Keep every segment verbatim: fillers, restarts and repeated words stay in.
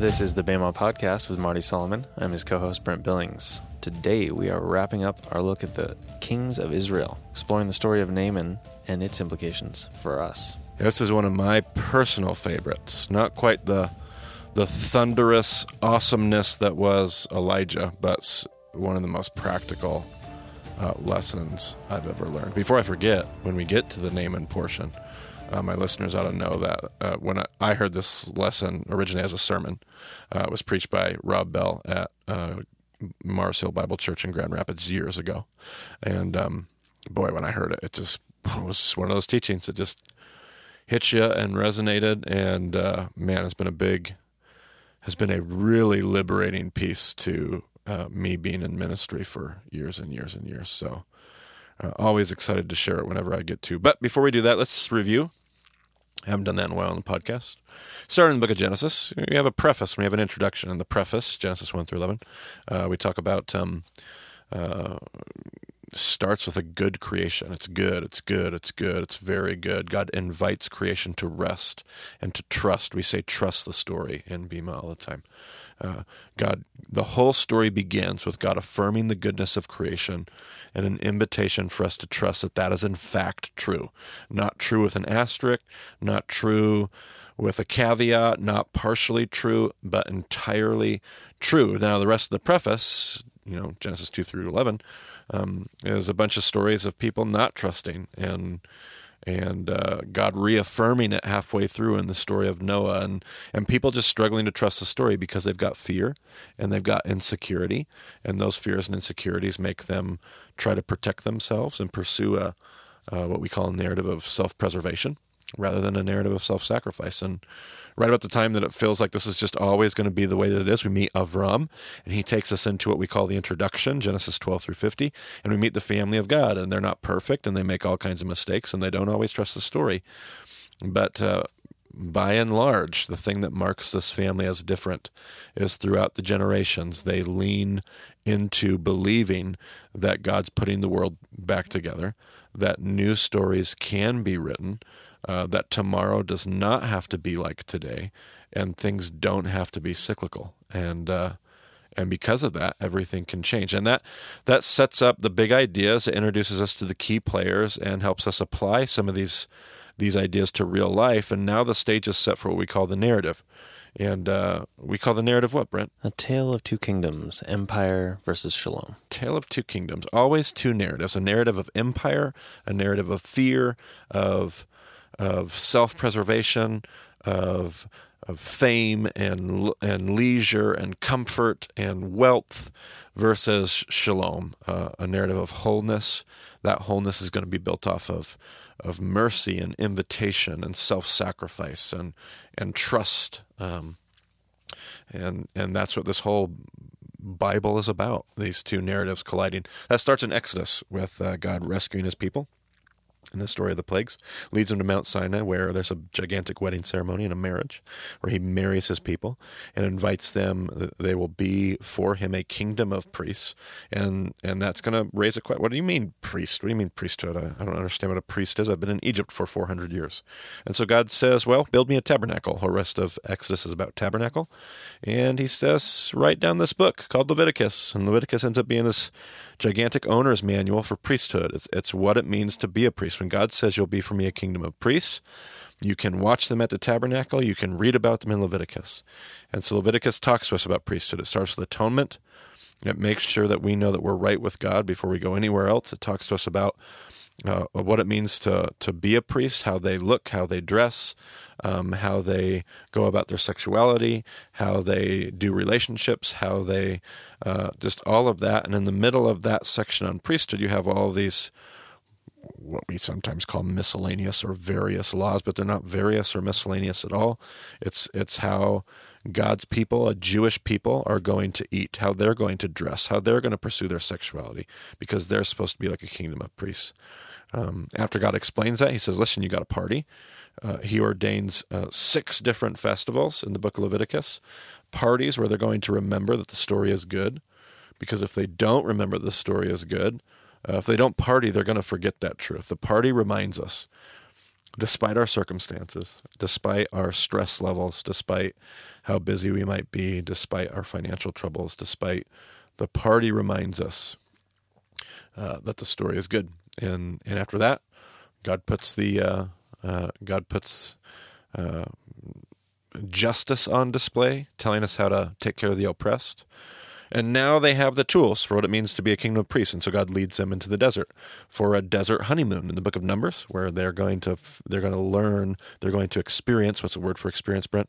This is the Bama Podcast with Marty Solomon. I'm his co-host, Brent Billings. Today, we are wrapping up our look at the kings of Israel, exploring the story of Naaman and its implications for us. This is one of my personal favorites. Not quite the the thunderous awesomeness that was Elijah, but one of the most practical uh, lessons I've ever learned. Before I forget, when we get to the Naaman portion, Uh, my listeners ought to know that uh, when I, I heard this lesson originally as a sermon, uh, it was preached by Rob Bell at uh, Mars Hill Bible Church in Grand Rapids years ago. And um, boy, when I heard it, it just it was just one of those teachings that just hit you and resonated. And uh, man, it's been a big, has been a really liberating piece to uh, me being in ministry for years and years and years. So Uh, always excited to share it whenever I get to. But before we do that, let's review. I haven't done that in a while on the podcast. Starting in the book of Genesis, we have a preface. We have an introduction. In the preface, Genesis one through eleven, uh, we talk about, um, uh, starts with a good creation. It's good, it's good, it's good, it's very good. God invites creation to rest and to trust. We say trust the story in Bema all the time. Uh, God, the whole story begins with God affirming the goodness of creation and an invitation for us to trust that that is in fact true. Not true with an asterisk, not true with a caveat, not partially true, but entirely true. Now, the rest of the preface, you know, Genesis two through eleven, um, is a bunch of stories of people not trusting and and uh, God reaffirming it halfway through in the story of Noah, and, and people just struggling to trust the story because they've got fear and they've got insecurity, and those fears and insecurities make them try to protect themselves and pursue a uh, what we call a narrative of self-preservation rather than a narrative of self-sacrifice. And right about the time that it feels like this is just always going to be the way that it is, we meet Avram, and he takes us into what we call the introduction, Genesis twelve through fifty, and we meet the family of God, and they're not perfect, and they make all kinds of mistakes, and they don't always trust the story. But uh, by and large, the thing that marks this family as different is throughout the generations, they lean into believing that God's putting the world back together, that new stories can be written, Uh, that tomorrow does not have to be like today, and things don't have to be cyclical. And uh, and because of that, everything can change. And that that sets up the big ideas. It introduces us to the key players and helps us apply some of these these ideas to real life. And now the stage is set for what we call the narrative. And uh, we call the narrative what, Brent? A tale of two kingdoms, empire versus shalom. Tale of two kingdoms. Always two narratives. A narrative of empire, a narrative of fear, of of self-preservation, of of fame and and leisure and comfort and wealth, versus shalom, uh, a narrative of wholeness. That wholeness is going to be built off of of mercy and invitation and self-sacrifice and and trust, um, and and that's what this whole Bible is about. These two narratives colliding. That starts in Exodus with uh, God rescuing His people in the story of the plagues, leads him to Mount Sinai, where there's a gigantic wedding ceremony and a marriage, where he marries his people and invites them. They will be for him a kingdom of priests, and and that's going to raise a question. What do you mean priest? What do you mean priesthood? I, I don't understand what a priest is. I've been in Egypt for four hundred years. And so God says, well, build me a tabernacle. The rest of Exodus is about tabernacle. And he says, write down this book called Leviticus. And Leviticus ends up being this gigantic owner's manual for priesthood. It's, it's what it means to be a priest. When God says you'll be for me a kingdom of priests, you can watch them at the tabernacle. You can read about them in Leviticus. And so Leviticus talks to us about priesthood. It starts with atonement. It makes sure that we know that we're right with God before we go anywhere else. It talks to us about uh, what it means to, to be a priest, how they look, how they dress, um, how they go about their sexuality, how they do relationships, how they, uh, just all of that. And in the middle of that section on priesthood, you have all of these, what we sometimes call miscellaneous or various laws, but they're not various or miscellaneous at all. It's it's how God's people, a Jewish people, are going to eat, how they're going to dress, how they're going to pursue their sexuality, because they're supposed to be like a kingdom of priests. Um, after God explains that, he says, listen, you got a party. Uh, he ordains uh, six different festivals in the book of Leviticus, parties where they're going to remember that the story is good, because if they don't remember the story is good, uh, if they don't party, they're going to forget that truth. The party reminds us despite our circumstances, despite our stress levels, despite how busy we might be, despite our financial troubles, despite the party reminds us uh, that the story is good. And and after that, God puts the uh, uh, God puts uh, justice on display, telling us how to take care of the oppressed. And now they have the tools for what it means to be a kingdom of priests. And so God leads them into the desert for a desert honeymoon in the book of Numbers, where they're going to they're going to learn, they're going to experience. What's the word for experience, Brent?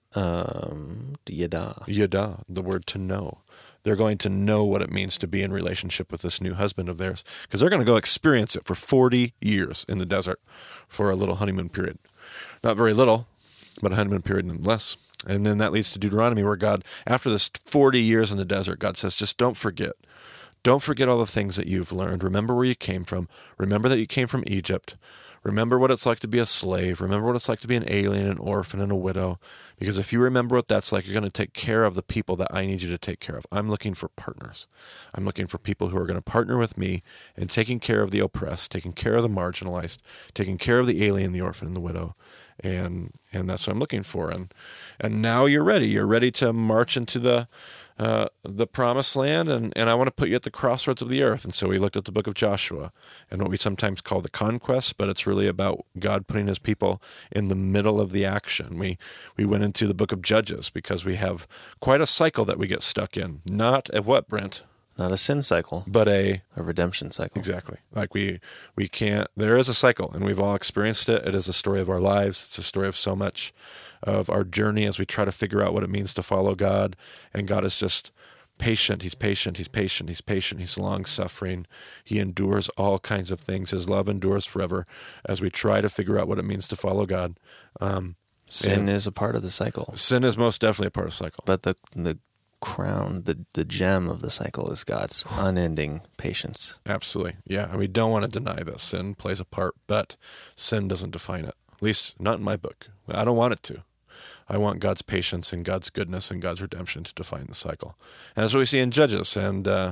Um, yada. Yada, the word to know. They're going to know what it means to be in relationship with this new husband of theirs, because they're going to go experience it for forty years in the desert for a little honeymoon period. Not very little, but a honeymoon period nonetheless. And then that leads to Deuteronomy, where God, after this forty years in the desert, God says, just don't forget. Don't forget all the things that you've learned. Remember where you came from. Remember that you came from Egypt. Remember what it's like to be a slave. Remember what it's like to be an alien, an orphan, and a widow. Because if you remember what that's like, you're going to take care of the people that I need you to take care of. I'm looking for partners. I'm looking for people who are going to partner with me in taking care of the oppressed, taking care of the marginalized, taking care of the alien, the orphan, and the widow. And and that's what I'm looking for. And and now you're ready. You're ready to march into the uh, the promised land. And, and I want to put you at the crossroads of the earth. And so we looked at the book of Joshua and what we sometimes call the conquest, but it's really about God putting his people in the middle of the action. We we went into the book of Judges because we have quite a cycle that we get stuck in. Not at what, Brent? Not a sin cycle, but a a redemption cycle. Exactly. Like we we can't. There is a cycle, and we've all experienced it. It is a story of our lives. It's a story of so much of our journey as we try to figure out what it means to follow God. And God is just patient. He's patient. He's patient. He's patient. He's long-suffering. He endures all kinds of things. His love endures forever as we try to figure out what it means to follow God. Um, sin is a part of the cycle. Sin is most definitely a part of the cycle. But the the crown, the the gem of the cycle is God's unending patience. Absolutely. Yeah. And we don't want to deny that sin plays a part, but sin doesn't define it. At least not in my book. I don't want it to. I want God's patience and God's goodness and God's redemption to define the cycle. And that's what we see in Judges. And uh,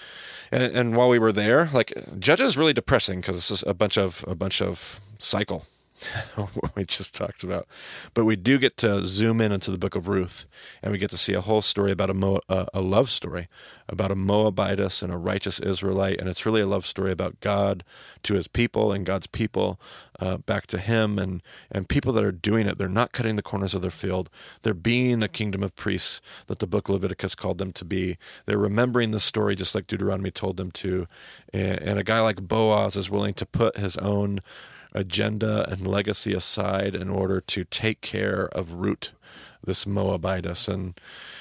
and, and while we were there, like Judges is really depressing because it's just a bunch of a bunch of cycle. What we just talked about. But we do get to zoom in into the book of Ruth, and we get to see a whole story about a Mo- uh, a love story about a Moabitess and a righteous Israelite, and it's really a love story about God to his people and God's people uh, back to him, and, and people that are doing it. They're not cutting the corners of their field. They're being a kingdom of priests that the book of Leviticus called them to be. They're remembering the story just like Deuteronomy told them to, and, and a guy like Boaz is willing to put his own agenda and legacy aside in order to take care of Ruth, this Moabitess. And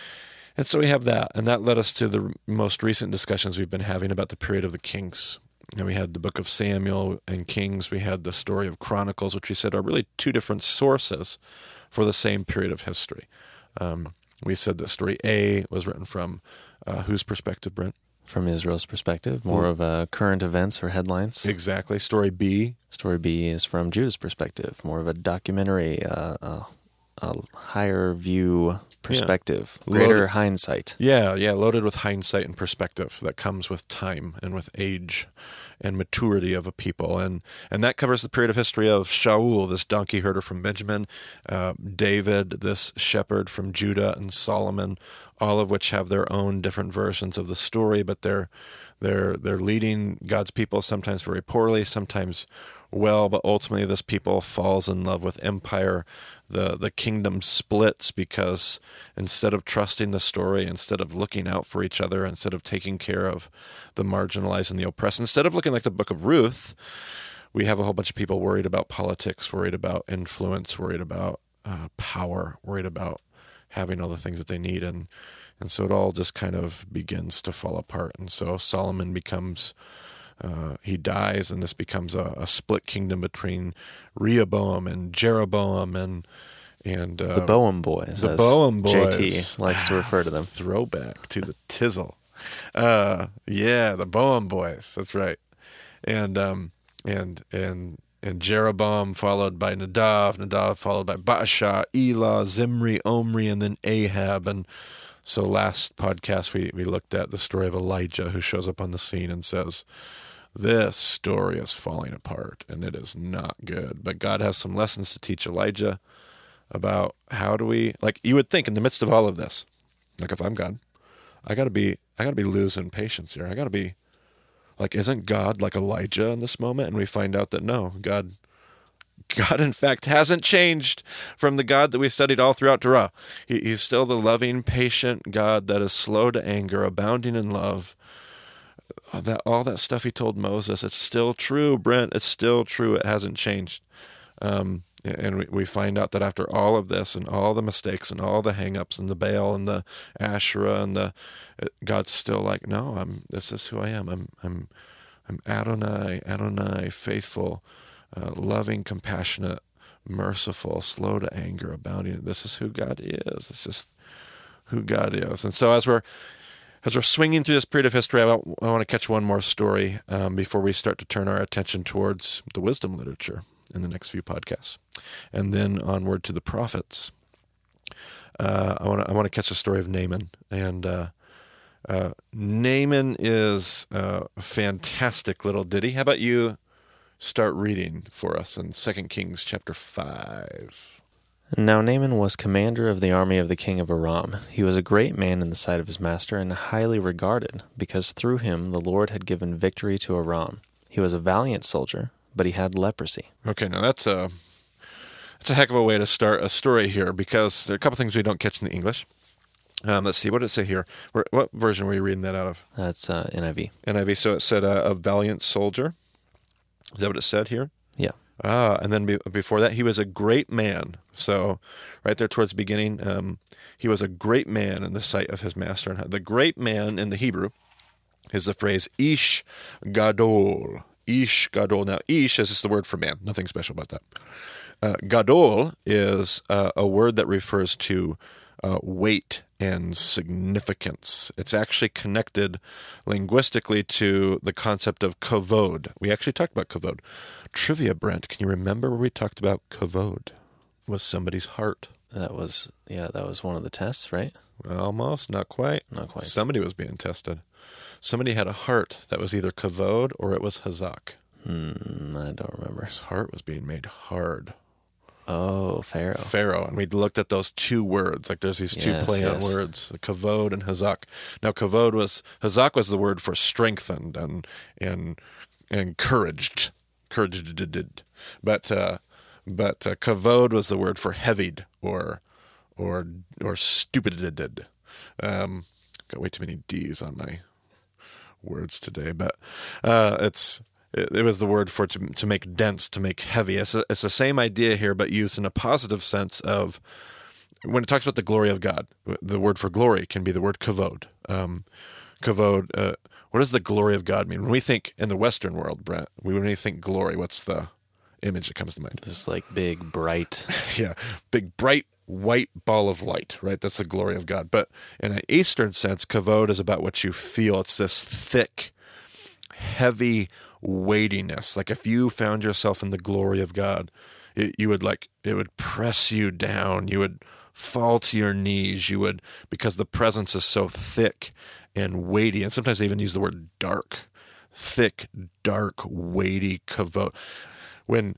and so we have that. And that led us to the most recent discussions we've been having about the period of the kings. And we had the book of Samuel and Kings. We had the story of Chronicles, which we said are really two different sources for the same period of history. Um, we said that story A was written from uh, whose perspective, Brent? From Israel's perspective, more of uh, current events or headlines. Exactly. Story B. Story B is from Judah's perspective, more of a documentary, uh, a, a higher view perspective, yeah. greater Loaded. hindsight. Yeah, yeah, loaded with hindsight and perspective that comes with time and with age and maturity of a people. And and that covers the period of history of Shaul, this donkey herder from Benjamin, uh, David, this shepherd from Judah, and Solomon, all of which have their own different versions of the story, but they're they're they're leading God's people sometimes very poorly, sometimes well, but ultimately this people falls in love with empire. The the kingdom splits because instead of trusting the story, instead of looking out for each other, instead of taking care of the marginalized and the oppressed, instead of looking like the book of Ruth, we have a whole bunch of people worried about politics, worried about influence, worried about uh, power, worried about having all the things that they need. And and so it all just kind of begins to fall apart. And so Solomon becomes... Uh, he dies, and this becomes a, a split kingdom between Rehoboam and Jeroboam and and uh, the Boam boys. The as Boam boys. J T likes to refer to them. Throwback to the tizzle. Uh, yeah, the Boam boys. That's right. And um and and and Jeroboam followed by Nadav, Nadav followed by Baasha, Elah, Zimri, Omri, and then Ahab. And so last podcast we, we looked at the story of Elijah, who shows up on the scene and says, this story is falling apart, and it is not good. But God has some lessons to teach Elijah about how do we, like you would think in the midst of all of this, like if I'm God, I gotta be, I gotta be losing patience here. I gotta be like, isn't God like Elijah in this moment? And we find out that no, God, God in fact hasn't changed from the God that we studied all throughout Torah. He, he's still the loving, patient God that is slow to anger, abounding in love. That all that stuff he told Moses, it's still true, Brent. It's still true. It hasn't changed. Um, And we, we find out that after all of this and all the mistakes and all the hang-ups and the Baal and the Asherah and the God's still like, no, I'm this is who I am. I'm I'm I'm Adonai, Adonai, faithful, uh, loving, compassionate, merciful, slow to anger, abounding. This is who God is. It's just who God is. And so as we're as we're swinging through this period of history, I, I want to catch one more story um, before we start to turn our attention towards the wisdom literature in the next few podcasts, and then onward to the prophets. Uh, I want to I want to catch the story of Naaman, and uh, uh, Naaman is a fantastic little ditty. How about you start reading for us in Second Kings chapter five? Now Naaman was commander of the army of the king of Aram. He was a great man in the sight of his master and highly regarded, because through him the Lord had given victory to Aram. He was a valiant soldier, but he had leprosy. Okay, now that's a that's a heck of a way to start a story here, because there are a couple things we don't catch in the English. Um, let's see, what did it say here? Where, what version were you reading that out of? That's uh, N I V. N I V, so it said uh, a valiant soldier. Is that what it said here? Yeah. Ah, and then be, before that, he was a great man. So right there towards the beginning, um, he was a great man in the sight of his master. And the great man in the Hebrew is the phrase Ish Gadol. Ish Gadol. Now, Ish is just the word for man. Nothing special about that. Uh, Gadol is uh, a word that refers to uh, weight and significance. It's actually connected linguistically to the concept of kavod. We actually talked about kavod. Trivia, Brent, can you remember where we talked about kavod? Was somebody's heart. That was, yeah, that was one of the tests, right? Almost, not quite. Not quite. Somebody was being tested. Somebody had a heart that was either kavod or it was hazak. Hmm, I don't remember. His heart was being made hard. Oh, Pharaoh. Pharaoh. And we looked at those two words. Like there's these two Yes, play on yes. words, kavod and hazak. Now kavod was, hazak was the word for strengthened and and encouraged. Encouraged. But uh, but uh, kavod was the word for heavied or or or stupid. Um, got way too many D's on my words today, but uh, it's it, it was the word for to to make dense, to make heavy. It's a, it's the same idea here, but used in a positive sense of when it talks about the glory of God. The word for glory can be the word kavod. Um, kavod. Uh, what does the glory of God mean? When we think in the Western world, Brent, we when we think glory, what's the image that comes to mind? This like big, bright. Yeah, big, bright, white ball of light, right? That's the glory of God. But in an Eastern sense, kavod is about what you feel. It's this thick, heavy weightiness. Like if you found yourself in the glory of God, it, you would like, it would press you down. You would fall to your knees. You would, because the presence is so thick and weighty. And sometimes they even use the word dark, thick, dark, weighty kavod. When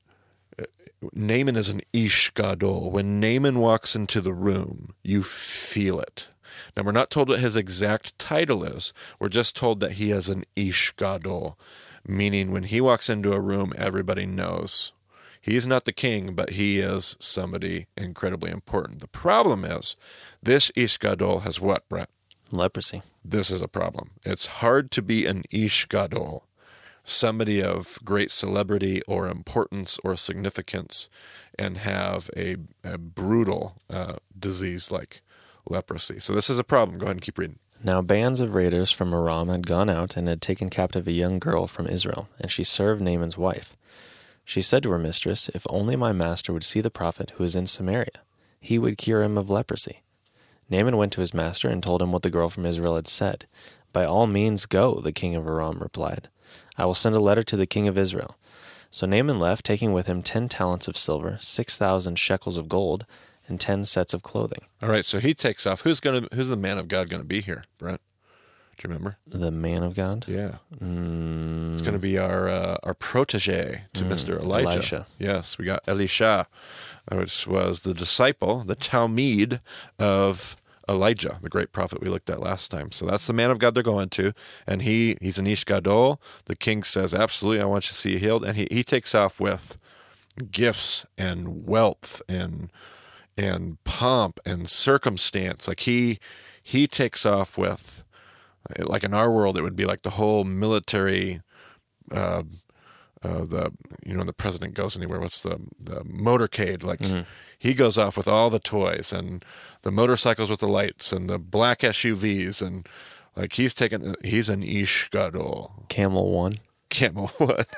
Naaman is an Ish Gadol. When Naaman walks into the room, you feel it. Now, we're not told what his exact title is. We're just told that he is an Ish Gadol, meaning when he walks into a room, everybody knows. He's not the king, but he is somebody incredibly important. The problem is, this Ish Gadol has what, Brett? Leprosy. This is a problem. It's hard to be an Ish Gadol, somebody of great celebrity or importance or significance, and have a, a brutal uh, disease like leprosy. So this is a problem. Go ahead and keep reading. Now bands of raiders from Aram had gone out and had taken captive a young girl from Israel, and she served Naaman's wife. She said to her mistress, "If only my master would see the prophet who is in Samaria, he would cure him of leprosy." Naaman went to his master and told him what the girl from Israel had said. "By all means go," the king of Aram replied. "I will send a letter to the king of Israel." So Naaman left, taking with him ten talents of silver, six thousand shekels of gold, and ten sets of clothing. All right, so he takes off. Who's gonna? Who's the man of God going to be here, Brent? Do you remember? The man of God? Yeah. Mm, It's going to be our uh, our protege to Mm, Mister Elijah. Elisha. Yes, we got Elisha, which was the disciple, the Talmud of Elijah, the great prophet we looked at last time. So that's the man of God they're going to. And he he's an Ish Gadol. The king says, absolutely, I want you to see you healed. And he, he takes off with gifts and wealth and and pomp and circumstance. Like he he takes off with, like in our world, it would be like the whole military, uh, uh, the you know the president goes anywhere. What's the the motorcade? Like Mhm. he goes off with all the toys and the motorcycles with the lights and the black S U Vs and like he's taking he's an Ish Gadol. Camel one. Camel what?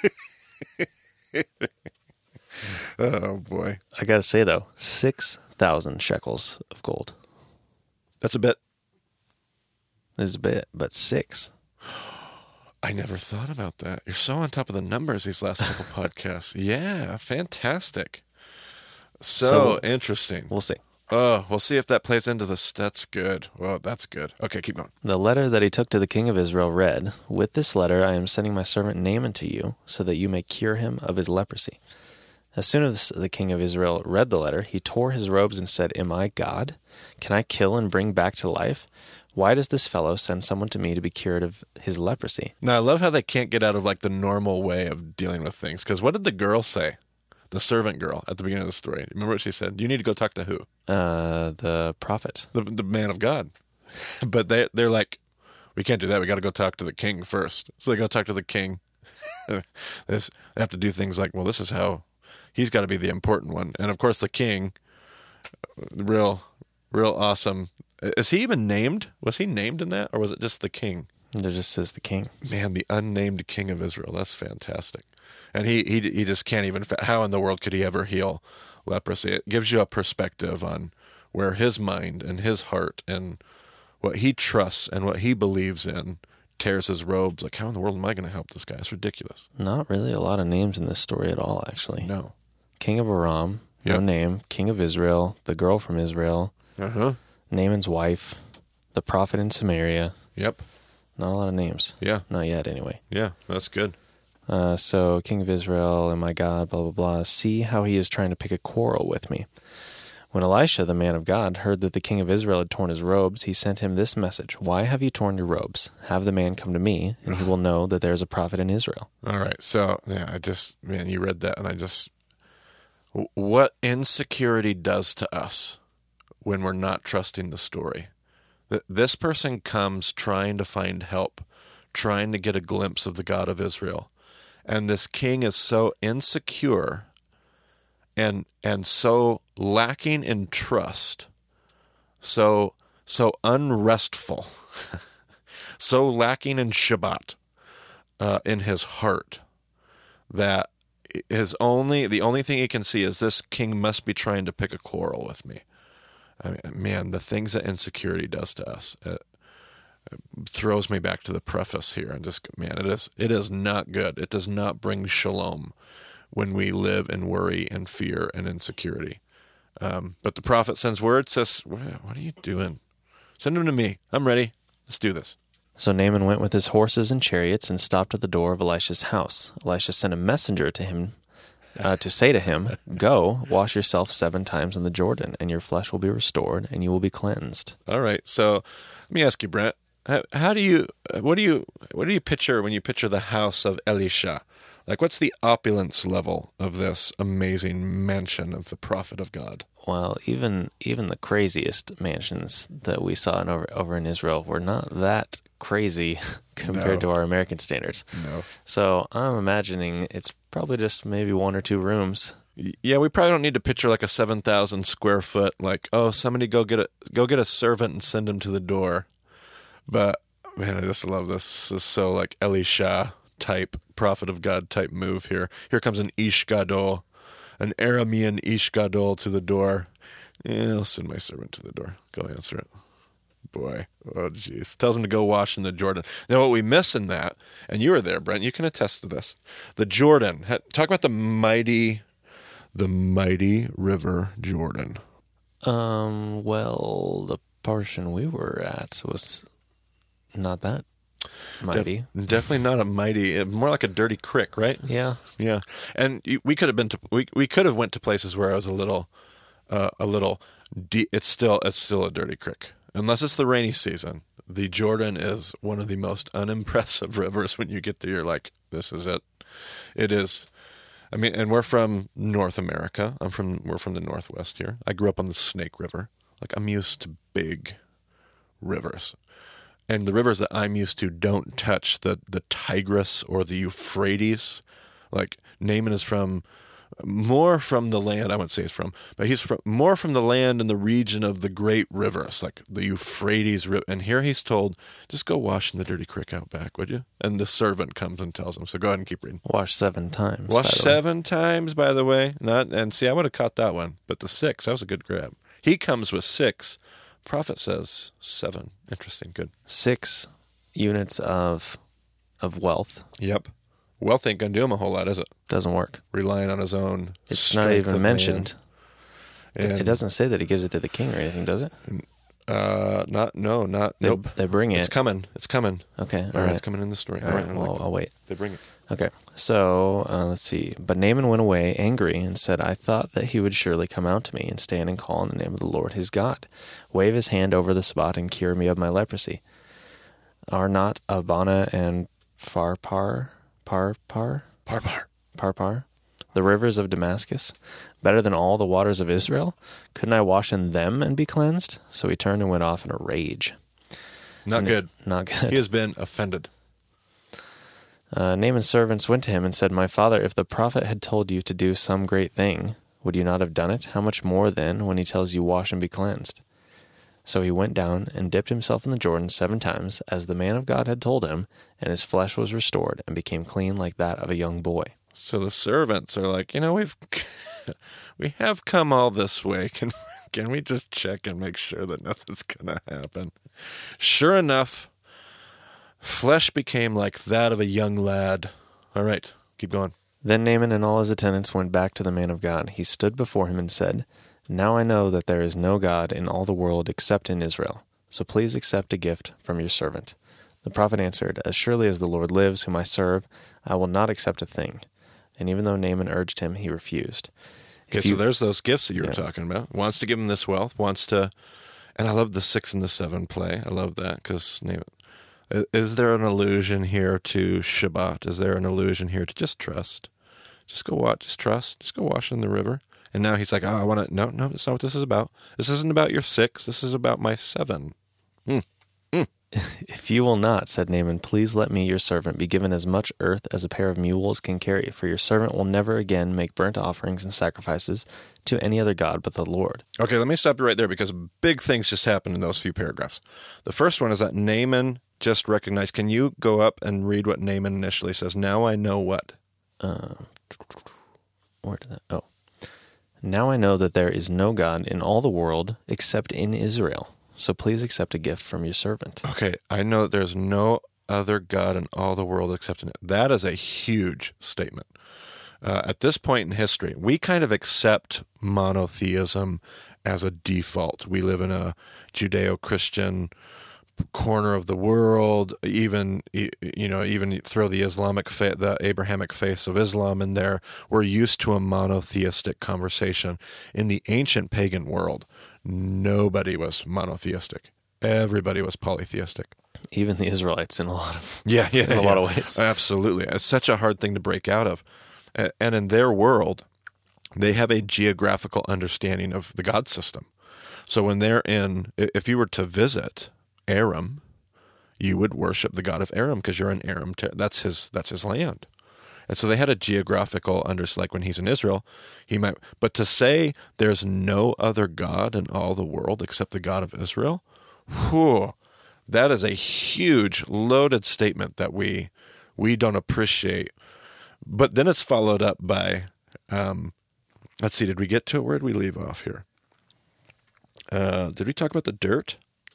Oh boy, I gotta say though, six thousand shekels of gold. that's a bit. This is a bit, but six. I never thought about that. You're so on top of the numbers these last couple podcasts. Yeah, fantastic. So, So- interesting. We'll see. Oh, we'll see if that plays into this. That's good. Well, that's good. Okay, keep going. The letter that he took to the king of Israel read, "With this letter I am sending my servant Naaman to you, so that you may cure him of his leprosy." As soon as the king of Israel read the letter, he tore his robes and said, "Am I God? Can I kill and bring back to life? Why does this fellow send someone to me to be cured of his leprosy?" Now, I love how they can't get out of like the normal way of dealing with things. Because what did the girl say? The servant girl at the beginning of the story. Remember what she said? You need to go talk to who? Uh, the prophet. The the man of God. But they they're like, we can't do that. We got to go talk to the king first. So they go talk to the king. This, they have to do things like, well, this is how he's got to be the important one. And of course, the king, real, real awesome. Is he even named? Was he named in that, or was it just the king? It just says the king. Man, the unnamed king of Israel. That's fantastic. And he he he just can't even. How in the world could he ever heal leprosy? It gives you a perspective on where his mind and his heart and what he trusts and what he believes in tears his robes. Like, how in the world am I going to help this guy? It's ridiculous. Not really a lot of names in this story at all, actually. No. King of Aram, no Yep. name. King of Israel, the girl from Israel, Uh huh. Naaman's wife, the prophet in Samaria. Yep. Not a lot of names. Yeah. Not yet, anyway. Yeah. That's good. Uh, so, King of Israel, and my God, blah, blah, blah. See how he is trying to pick a quarrel with me. When Elisha, the man of God, heard that the king of Israel had torn his robes, he sent him this message: "Why have you torn your robes? Have the man come to me, and he will know that there is a prophet in Israel." All right. So, yeah, I just, man, you read that and I just, what insecurity does to us when we're not trusting the story. Th- This person comes trying to find help, trying to get a glimpse of the God of Israel. And this king is so insecure and and so lacking in trust, so so unrestful, so lacking in Shabbat uh, in his heart, that his only the only thing he can see is this king must be trying to pick a quarrel with me. I mean, man, the things that insecurity does to us, it, it throws me back to the preface here, and just, man, it is it is not good. It does not bring shalom when we live in worry and fear and insecurity. Um, but the prophet sends word, says, what, what are you doing? Send him to me. I'm ready. Let's do this. So Naaman went with his horses and chariots and stopped at the door of Elisha's house. Elisha sent a messenger to him uh, to say to him, "Go, wash yourself seven times in the Jordan, and your flesh will be restored, and you will be cleansed." All right. So let me ask you, Brent, how, how do you, what do you, what do you picture when you picture the house of Elisha? Like, what's the opulence level of this amazing mansion of the prophet of God? Well, even even the craziest mansions that we saw in, over over in Israel were not that crazy compared No. to our American standards. No. So I'm imagining it's probably just maybe one or two rooms. Yeah, we probably don't need to picture like a seven thousand square foot, like, oh, somebody go get a go get a servant and send him to the door. But man, I just love this. This is so like Elisha type, prophet of God type move here. Here comes an Ish Gadol, an Aramean Ish Gadol to the door. Yeah, I'll send my servant to the door. Go answer it. Boy, oh jeez. Tells him to go wash in the Jordan. Now, what we miss in that, and you were there, Brent, you can attest to this. The Jordan. Ha- Talk about the mighty, the mighty river Jordan. Um, well, the portion we were at was not that mighty. Def- definitely not a mighty, more like a dirty crick, right? Yeah. Yeah. And you, we could have been to, we, we could have went to places where it was a little, uh, a little, de- it's still, it's still a dirty crick. Unless it's the rainy season. The Jordan is one of the most unimpressive rivers. When you get there, you're like, this is it. It is. I mean, and we're from North America. I'm from, we're from the Northwest here. I grew up on the Snake River. Like, I'm used to big rivers. And the rivers that I'm used to don't touch the, the Tigris or the Euphrates. Like, Naaman is from, more from the land, I wouldn't say he's from, but he's from more from the land in the region of the great rivers, like the Euphrates River. And here he's told, just go wash in the dirty creek out back, would you? And the servant comes and tells him. So go ahead and keep reading. Wash seven times. Wash seven times, by the way. Not and see, I would have caught that one, but the six, that was a good grab. He comes with six. Prophet says seven. Interesting. Good. Six units of of wealth. Yep. Wealth ain't gonna do him a whole lot, is it? Doesn't work. Relying on his own. It's not even mentioned. And, it doesn't say that he gives it to the king or anything, does it? Uh, not no, not They, nope. They bring it. It's coming. It's coming. Okay. All All right. right. It's coming in the story. All right. Well, like I'll wait. They bring it. Okay. So uh, let's see. But Naaman went away angry and said, I thought that he would surely come out to me and stand and call on the name of the Lord his God, wave his hand over the spot and cure me of my leprosy. Are not Abana and Pharpar, Parpar, Parpar. Parpar, the rivers of Damascus, better than all the waters of Israel? Couldn't I wash in them and be cleansed? So he turned and went off in a rage. Not And good. It, not good. He has been offended. Uh, Naaman's servants went to him and said, My father, if the prophet had told you to do some great thing, would you not have done it? How much more then when he tells you, wash and be cleansed? So he went down and dipped himself in the Jordan seven times, as the man of God had told him, and his flesh was restored and became clean like that of a young boy. So the servants are like, you know, we've we have come all this way. Can can we just check and make sure that nothing's gonna happen? Sure enough, flesh became like that of a young lad. All right, keep going. Then Naaman and all his attendants went back to the man of God. He stood before him and said, Now I know that there is no God in all the world except in Israel. So please accept a gift from your servant. The prophet answered, As surely as the Lord lives, whom I serve, I will not accept a thing. And even though Naaman urged him, he refused. Okay, If you- so there's those gifts that you were Yeah. talking about. Wants to give him this wealth, wants to, and I love the six and the seven play. I love that because is there an allusion here to Shabbat? Is there an allusion here to just trust? Just go watch, just trust, just go wash in the river. And now he's like, oh, I want to, no, no, that's not what this is about. This isn't about your six. This is about my seven. Mm. Mm. If you will not, said Naaman, please let me, your servant, be given as much earth as a pair of mules can carry, for your servant will never again make burnt offerings and sacrifices to any other god but the Lord. Okay, let me stop you right there because big things just happened in those few paragraphs. The first one is that Naaman just recognized. Can you go up and read what Naaman initially says? Now I know what? Uh, where did that? Oh. Now I know that there is no God in all the world except in Israel. So please accept a gift from your servant. Okay, I know that there's no other God in all the world except in it. That is a huge statement. Uh, at this point in history, we kind of accept monotheism as a default. We live in a Judeo-Christian corner of the world, even, you know, even throw the Islamic, fa- the Abrahamic faith of Islam in there. We're used to a monotheistic conversation. In the ancient pagan world, nobody was monotheistic. Everybody was polytheistic. Even the Israelites in a lot of Yeah, yeah, in a yeah. lot of ways. Absolutely. It's such a hard thing to break out of. And in their world, they have a geographical understanding of the God system. So when they're in, if you were to visit Aram, you would worship the God of Aram because you're in Aram. That's his, that's his land. And so they had a geographical understanding, like when he's in Israel, he might, but to say there's no other God in all the world except the God of Israel, whew, that is a huge, loaded statement that we we don't appreciate. But then it's followed up by, um, let's see, did we get to it? Where did we leave off here? Uh, did we talk about the dirt?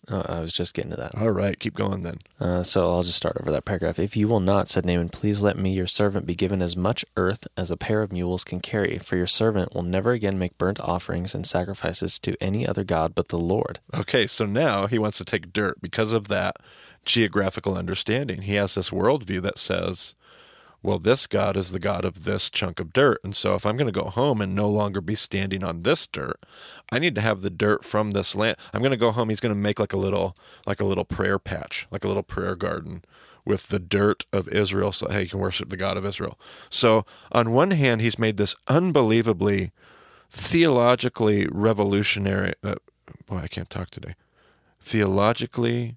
Oh, I was just getting to that. All right, keep going then. Uh, so I'll just start over that paragraph. If you will not, said Naaman, please let me, your servant, be given as much earth as a pair of mules can carry, for your servant will never again make burnt offerings and sacrifices to any other god but the Lord. Okay, so now he wants to take dirt because of that geographical understanding. He has this worldview that says, well, this God is the God of this chunk of dirt. And so if I'm going to go home and no longer be standing on this dirt, I need to have the dirt from this land. I'm going to go home. He's going to make like a little, like a little prayer patch, like a little prayer garden with the dirt of Israel. So, hey, you can worship the God of Israel. So on one hand, he's made this unbelievably theologically revolutionary, uh, boy, I can't talk today. Theologically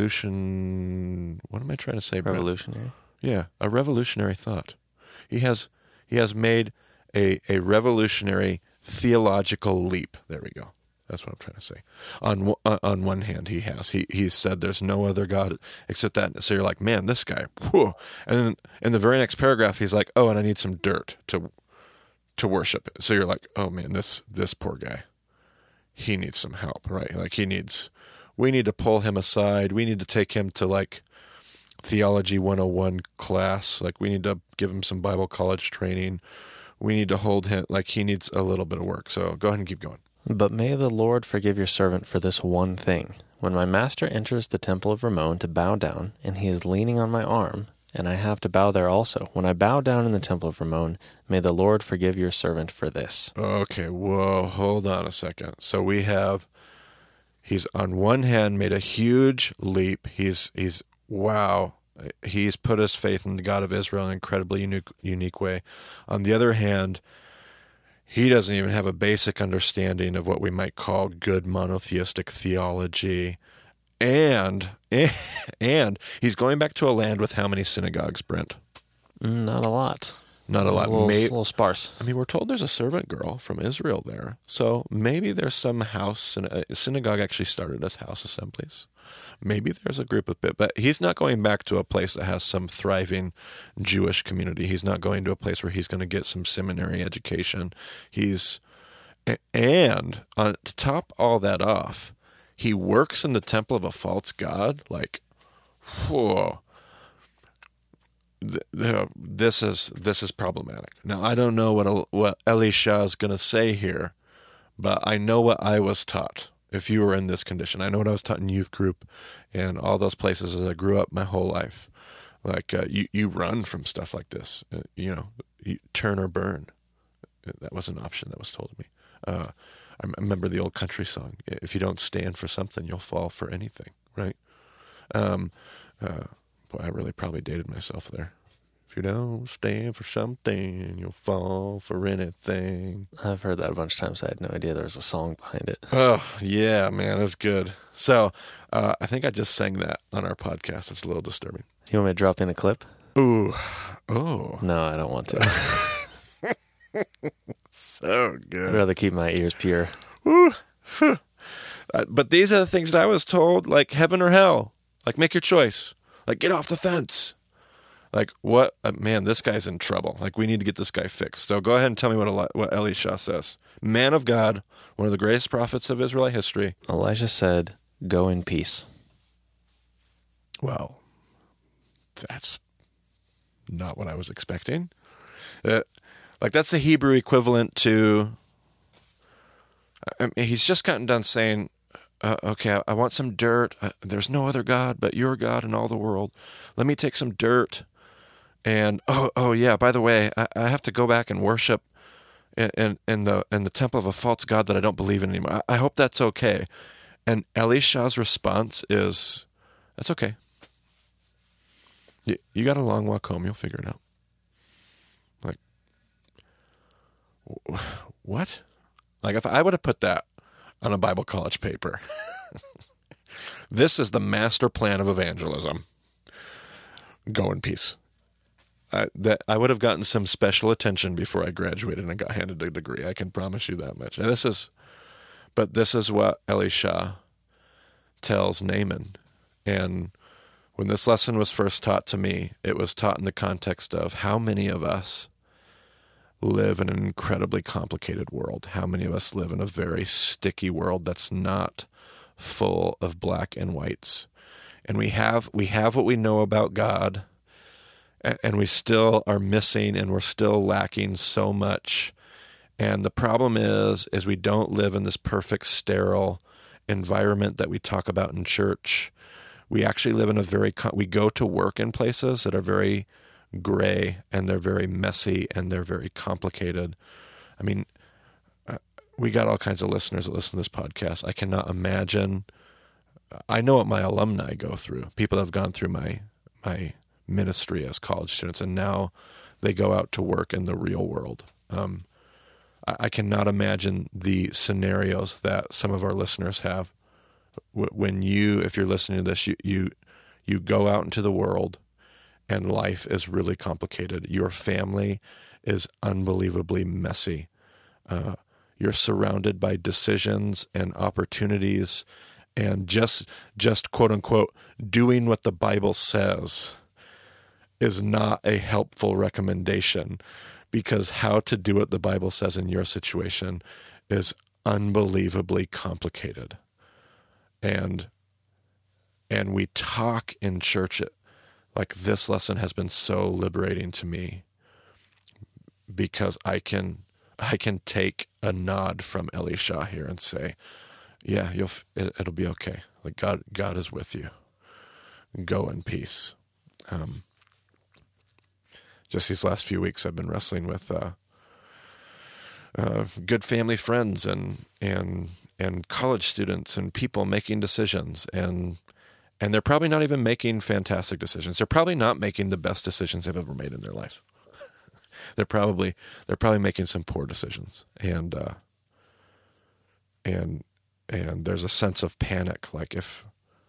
revolution. What am I trying to say, Brent? Revolutionary? Yeah, a revolutionary thought. He has he has made a a revolutionary theological leap. There we go. That's what I'm trying to say. On on one hand, he has he he's said there's no other God except that. So you're like, man, this guy. Whew. And then in the very next paragraph, he's like, oh, and I need some dirt to to worship it. So you're like, oh man, this this poor guy. He needs some help, right? Like he needs. We need to pull him aside. We need to take him to like Theology one oh one class. Like we need to give him some Bible college training. We need to hold him like he needs a little bit of work. So go ahead and keep going. But may the Lord forgive your servant for this one thing. When my master enters the temple of Rimmon to bow down, and he is leaning on my arm, and I have to bow there also. When I bow down in the temple of Rimmon, may the Lord forgive your servant for this. Okay, whoa, hold on a second. So we have, he's on one hand made a huge leap. He's, he's, wow, he's put his faith in the God of Israel in an incredibly unique, unique way. On the other hand, he doesn't even have a basic understanding of what we might call good monotheistic theology. And, and he's going back to a land with how many synagogues, Brent? Not a lot. Not a lot. A little, May- a little sparse. I mean, we're told there's a servant girl from Israel there. So maybe there's some house, and a synagogue actually started as house assemblies. Maybe there's a group of, but he's not going back to a place that has some thriving Jewish community. He's not going to a place where he's going to get some seminary education. He's, and on, to top all that off, he works in the temple of a false god. Like, whoa. This is this is problematic. Now I don't know what what Elisha is going to say here, but I know what I was taught. If you were in this condition, I know what I was taught in youth group, and all those places as I grew up my whole life. Like uh, you, you run from stuff like this. Uh, you know, you turn or burn. That was an option that was told to me. Uh, I remember the old country song. If you don't stand for something, you'll fall for anything. Right? Um, uh, Boy, I really probably dated myself there. If you don't stand for something, you'll fall for anything. I've heard that a bunch of times. I had no idea there was a song behind it. Oh, yeah, man, it's good. So uh, I think I just sang that on our podcast. It's a little disturbing. You want me to drop in a clip? Ooh. Oh. No, I don't want to. So good. I'd rather keep my ears pure. Ooh. uh, but these are the things that I was told, like heaven or hell. Like, make your choice. Like, get off the fence. Like, what? Uh, man, this guy's in trouble. Like, we need to get this guy fixed. So go ahead and tell me what Eli- what Elisha says. Man of God, one of the greatest prophets of Israelite history. Elijah said, go in peace. Well, that's not what I was expecting. Uh, like, that's the Hebrew equivalent to... I mean, he's just gotten done saying... Uh, okay, I want some dirt. Uh, there's no other God but your God in all the world. Let me take some dirt. And, oh, oh yeah, by the way, I, I have to go back and worship in, in, in the in the temple of a false God that I don't believe in anymore. I, I hope that's okay. And Elisha's response is, that's okay. You, you got a long walk home. You'll figure it out. Like, what? Like, if I would have put that on a Bible college paper. This is the master plan of evangelism. Go in peace. I, that I would have gotten some special attention before I graduated and got handed a degree. I can promise you that much. And this is, but this is what Elisha tells Naaman. And when this lesson was first taught to me, it was taught in the context of how many of us live in an incredibly complicated world. How many of us live in a very sticky world that's not full of black and whites. And we have we have what we know about God, and, and we still are missing, and we're still lacking so much. And the problem is, is we don't live in this perfect, sterile environment that we talk about in church. We actually live in a very, we go to work in places that are very gray, and they're very messy, and they're very complicated. I mean, uh, we got all kinds of listeners that listen to this podcast. I cannot imagine. I know what my alumni go through. People that have gone through my my ministry as college students, and now they go out to work in the real world. Um, I cannot imagine the scenarios that some of our listeners have. When you, if you're listening to this, you, you, you go out into the world and life is really complicated. Your family is unbelievably messy. Uh, you're surrounded by decisions and opportunities, and just, just quote unquote, doing what the Bible says is not a helpful recommendation. Because how to do what the Bible says in your situation is unbelievably complicated. And and we talk in church, like this lesson has been so liberating to me, because I can I can take a nod from Elisha here and say, yeah, you'll it, it'll be okay. Like God God is with you. Go in peace. Um Just these last few weeks, I've been wrestling with uh, uh, good family friends and and and college students and people making decisions, and and they're probably not even making fantastic decisions. They're probably not making the best decisions they've ever made in their life. they're probably they're probably making some poor decisions, and uh, and and there's a sense of panic, like if.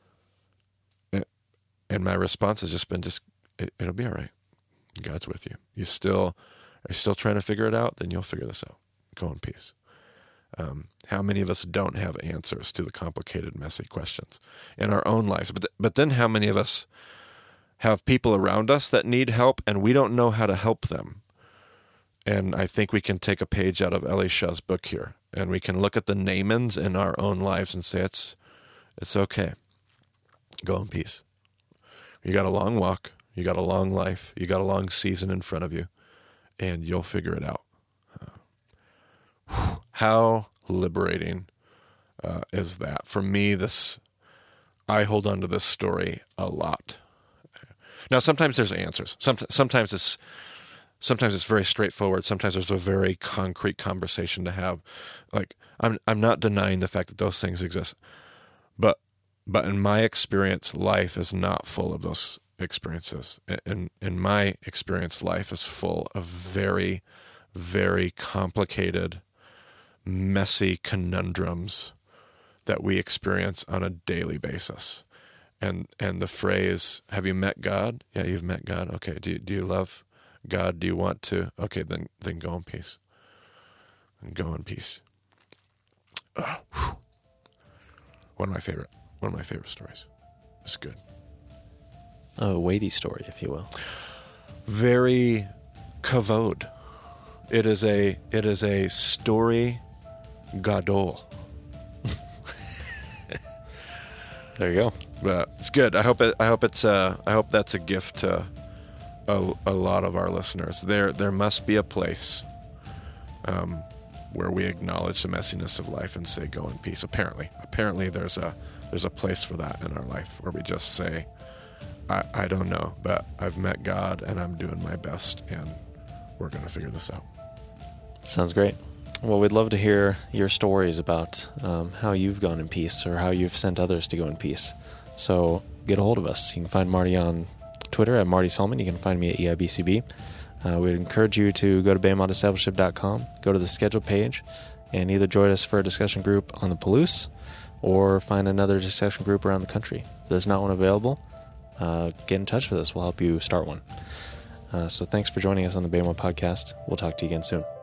And my response has just been, just it, it'll be all right. God's with you. You still are still trying to figure it out, then you'll figure this out. Go in peace. Um, how many of us don't have answers to the complicated, messy questions in our own lives? But th- but then how many of us have people around us that need help, and we don't know how to help them? And I think we can take a page out of Elisha's book here, and we can look at the Naamans in our own lives and say, it's it's okay. Go in peace. You got a long walk. You got a long life. You got a long season in front of you, and you'll figure it out. Uh, how liberating uh, is that? For me, this I hold on to this story a lot. Now, sometimes there's answers. Some, sometimes it's sometimes it's very straightforward. Sometimes there's a very concrete conversation to have. Like I'm I'm not denying the fact that those things exist, but but in my experience, life is not full of those experiences. In in my experience, life is full of very, very complicated, messy conundrums that we experience on a daily basis. And and the phrase, have you met God? Yeah, you've met God. Okay, do you, do you love God? Do you want to? Okay, then then go in peace. Go in peace. Oh, one of my favorite, one of my favorite stories. It's good. A weighty story, if you will. Very kavod. It is a it is a story gadol. There you go. But it's good. I hope it. I hope it's. Uh, I hope that's a gift to a, a lot of our listeners. There, there must be a place um, where we acknowledge the messiness of life and say, "Go in peace." Apparently, apparently, there's a there's a place for that in our life where we just say, I, "I don't know, but I've met God and I'm doing my best, and we're going to figure this out." Sounds great. Well, we'd love to hear your stories about um, how you've gone in peace or how you've sent others to go in peace. So get a hold of us. You can find Marty on Twitter at Marty Solomon. You can find me at E I B C B. Uh, we'd encourage you to go to Baymont Discipleship dot com, go to the schedule page, and either join us for a discussion group on the Palouse or find another discussion group around the country. If there's not one available, uh, get in touch with us. We'll help you start one. Uh, so thanks for joining us on the Baymont Podcast. We'll talk to you again soon.